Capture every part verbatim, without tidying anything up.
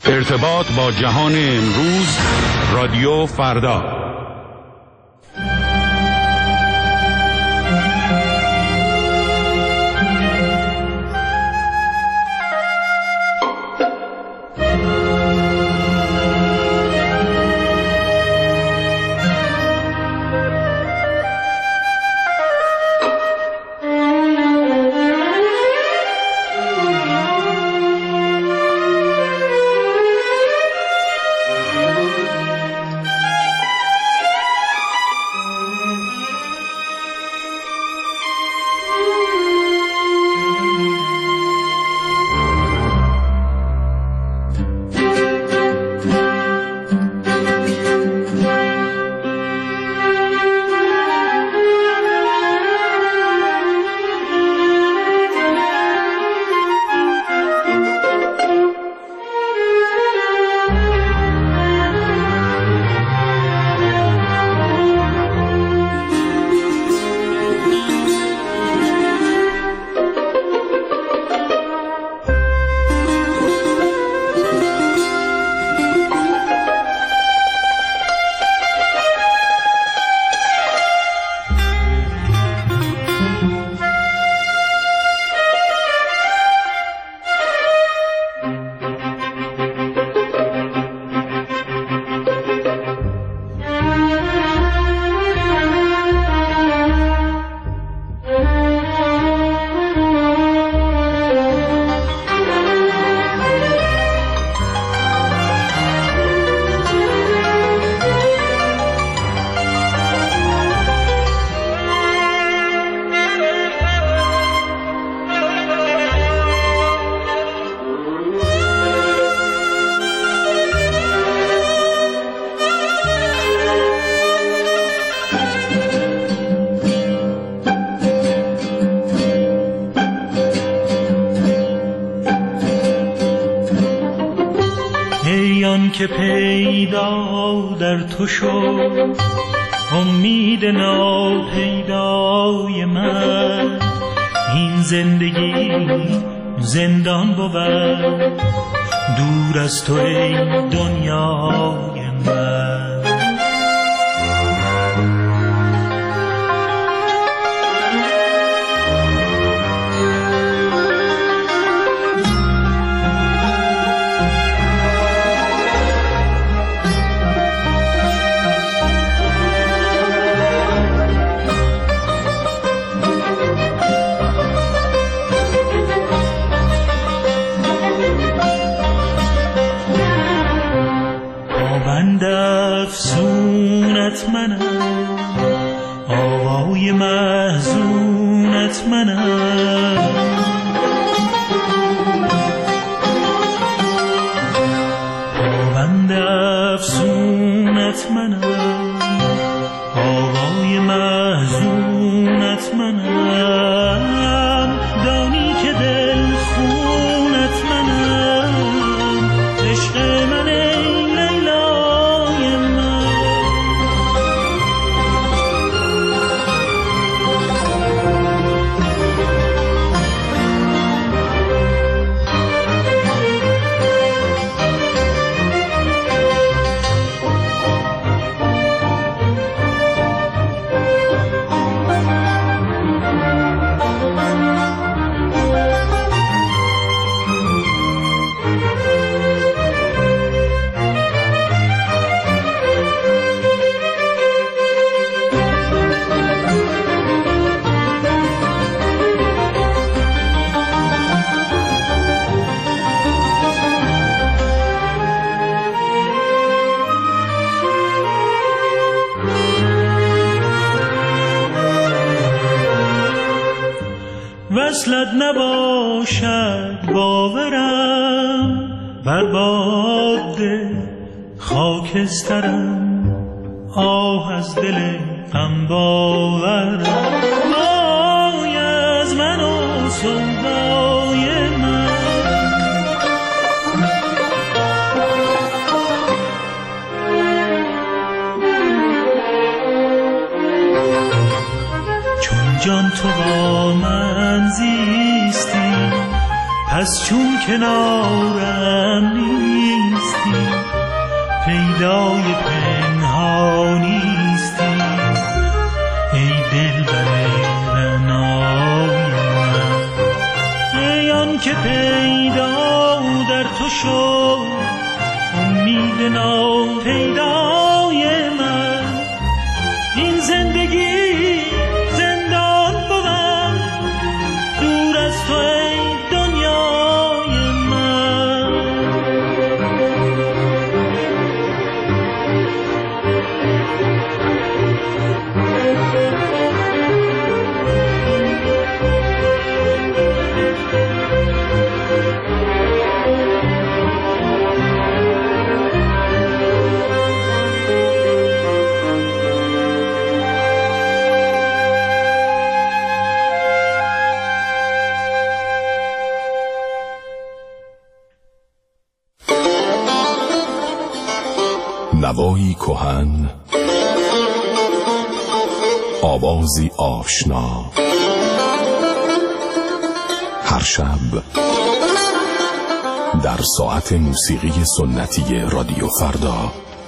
ارتباط با جهان امروز، رادیو فردا. که پیدا در تو شد امید ناپیدای من، این زندگی زندان بود دور از تو ای دنیای من. افسونت منم، آوای محزونت منم، پابند افسونت منم، آوای محزونت منم، دانی که دل خونت منم، عشق من وصلت نباشد باورم، بر باد خاکسترم، آه از دل غم باورم، وای از من و سودای من. چون جان تو با من زیستی، پس چون کنارم نیستی، پیدای پنهانیستی ای دلبر رعنای من، ای آن که پیدا در تو شد امید ناپیدای من. این زندگی زندان بود دور از تو ای دنیای من. نوایی کهن، آوازی آشنا، هر شب در ساعت موسیقی سنتی رادیو فردا.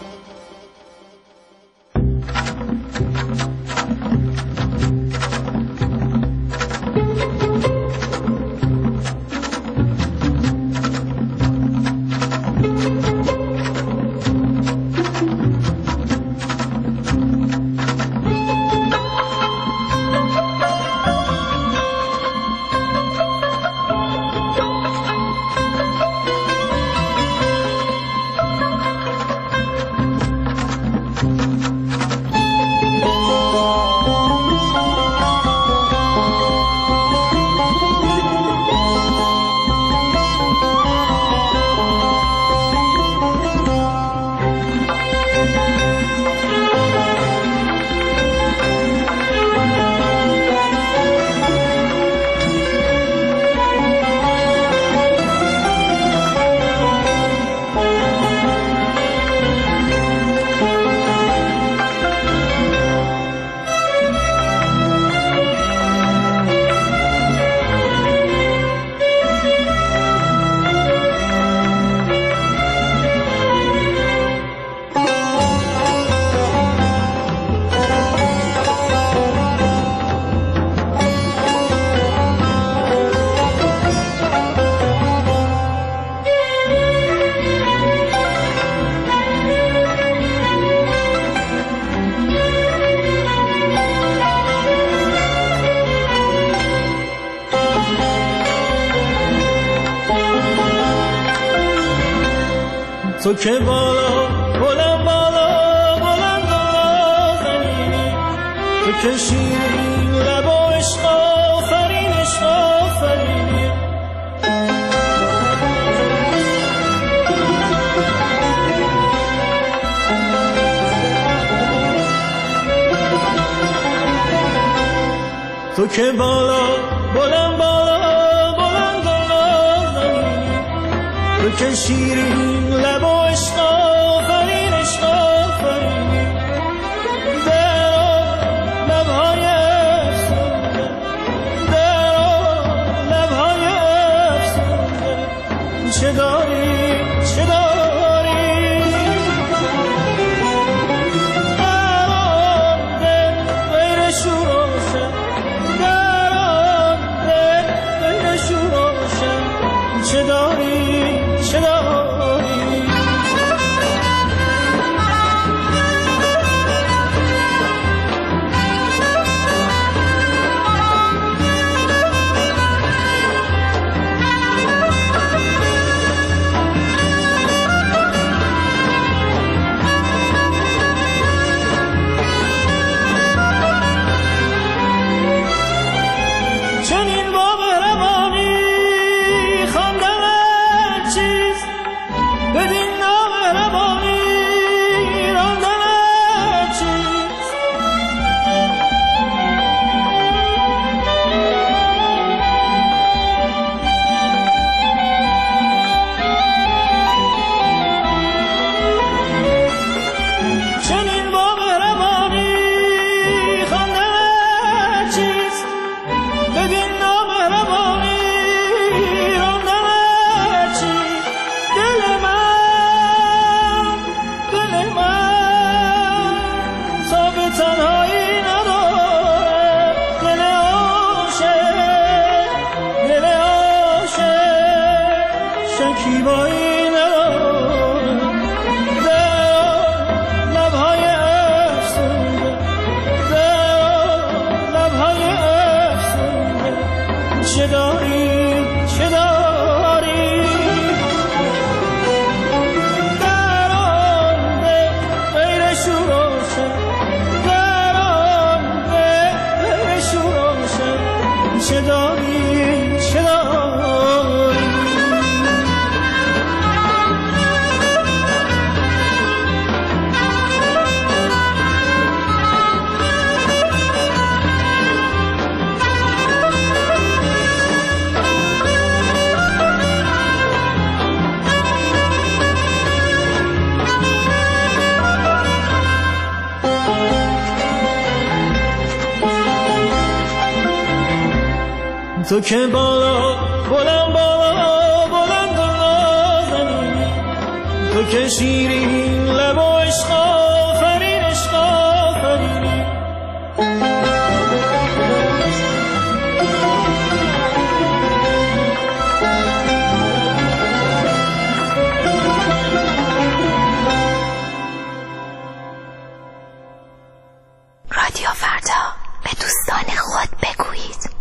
تو که بالا بلند بالا بلند بالا زنی، تو که شیرین لب و عشق آفرین عشق آفرینی. تو که بالا بلند بالا بلند بالا زنی، تو که شیرین لب و عشق آفرین عشق آفرینی. در آن لبهای افسونده، در آن لبهای افسونده، چه داری چه داری. در آن دل غیر شور و شر، در آن دل غیر شور و شر، چه داری چه داری. شکیبایی ندارم، در لبهای افسونده، در لبهای افسونده چه داری چه داری، در آن به غیر شوروشم، در آن به غیر شوروشم چه داری چه داری. تو که بالا بلند بالا بلند و نازنینی، تو که شیرین لب و عشق آفرین عشق آفرینی، رادیو فردا، به دوستان خود بگویید.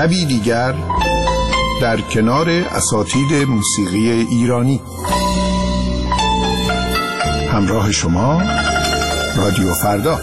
شبی دیگر در کنار اساتید موسیقی ایرانی. همراه شما رادیو فردا.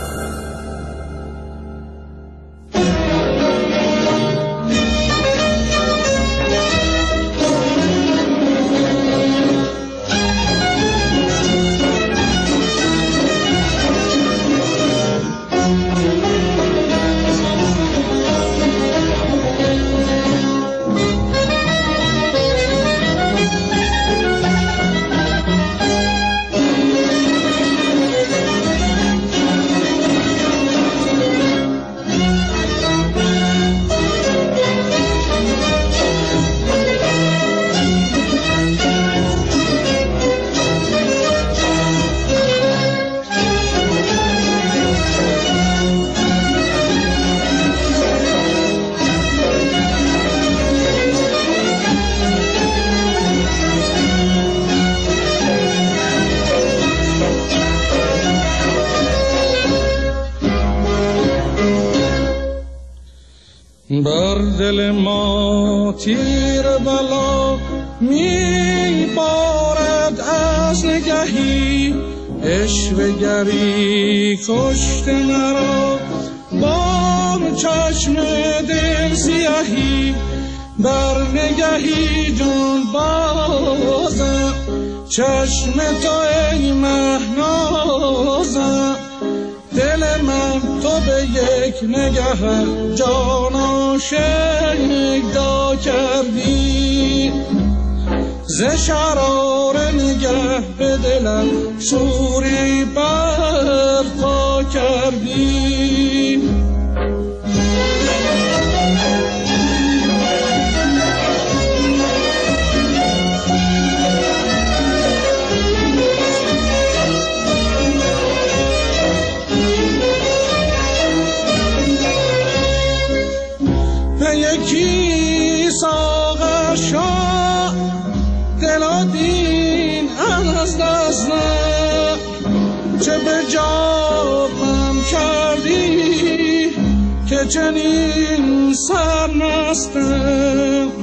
بر دل ما تیر بلا می بارد از نگهی، عشوه‌گری کشت مرا با چشم دل سیاهی. بر نگهی جان بازم، چشم تو ای مهنازم. دل من تو به یک نگه جان آشکار کردی. ز شرار نگه به دلم شوری برپا کردی. یکی ساغر شاه دل و دین از دست نه، چه به جابم کردی که چنین سرمستم.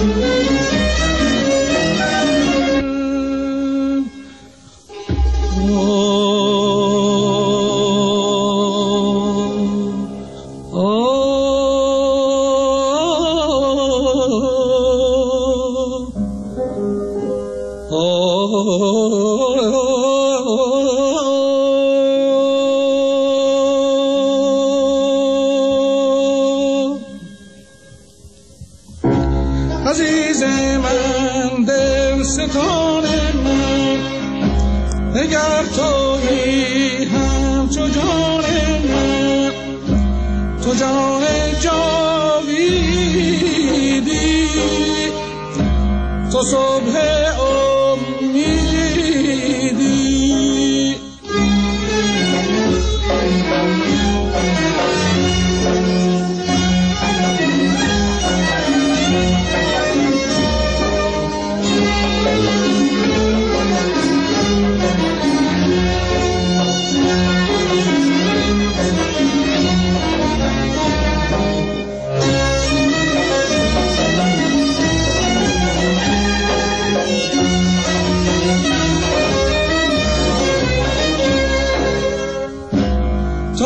عزیز من، دل ستان من، اگر تویی همچو جان من، تو جان جاویدی، تو صبح امیدی. تو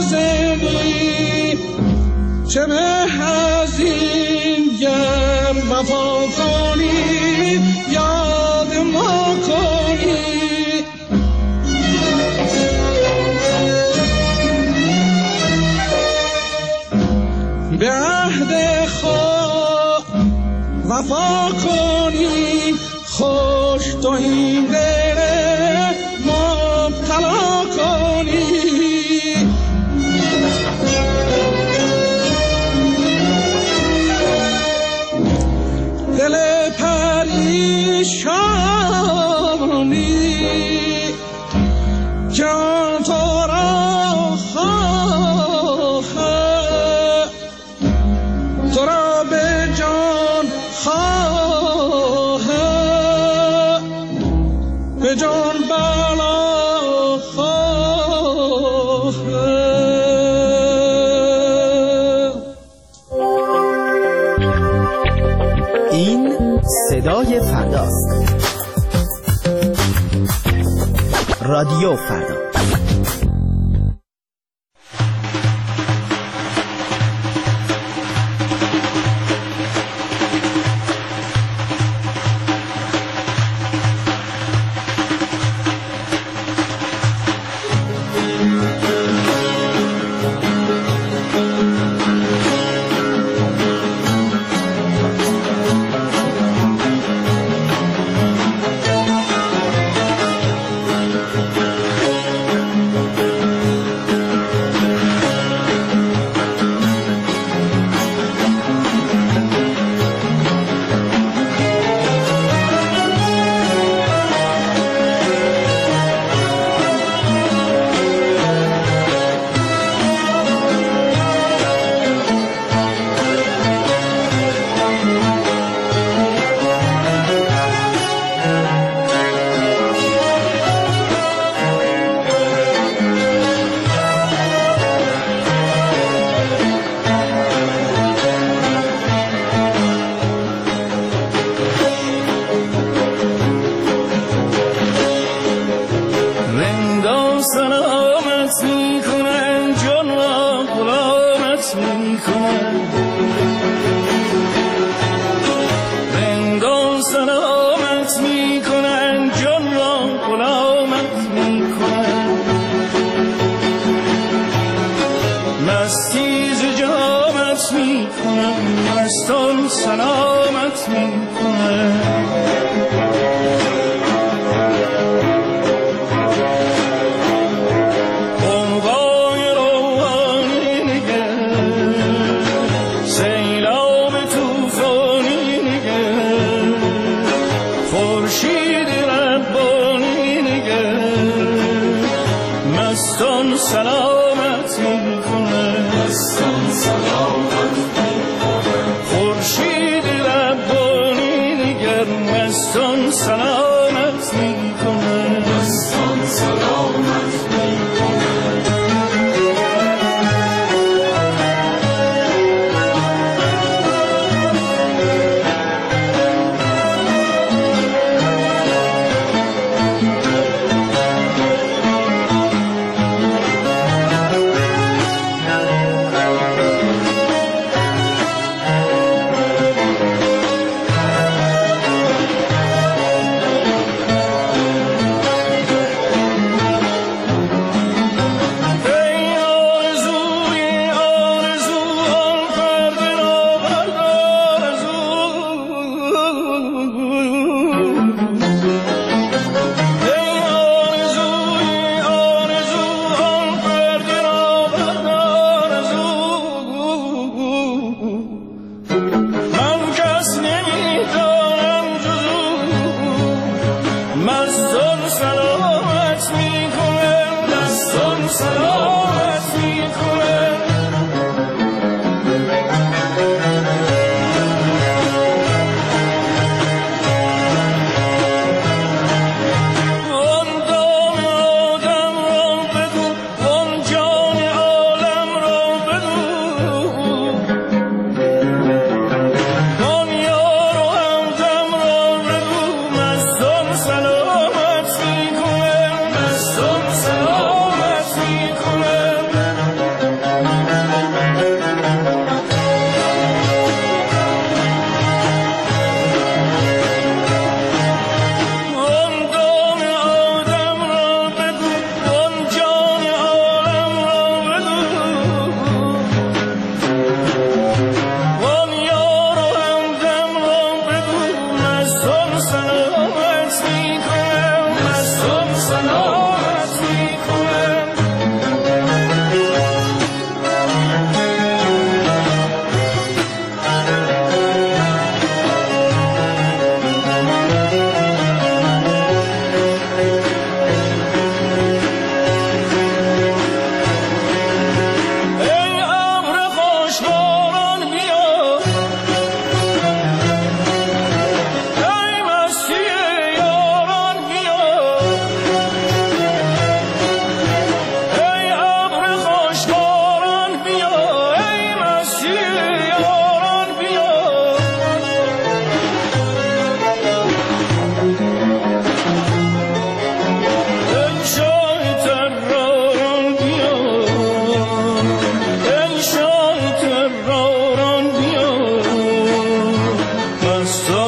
نازنی چه به از این گر وفا کنی، یاد ما کنی. به عهد خود وفا کنی، خوش تو این دل مبتلا کنی. دل پریشانی جان تو را خواهد، تو را به جان خواهد، به جان بلا خواهد. این صدای فرداست. رادیو فردا.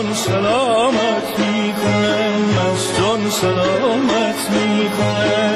جان سلامت میکنم، از جان سلامت میکنم.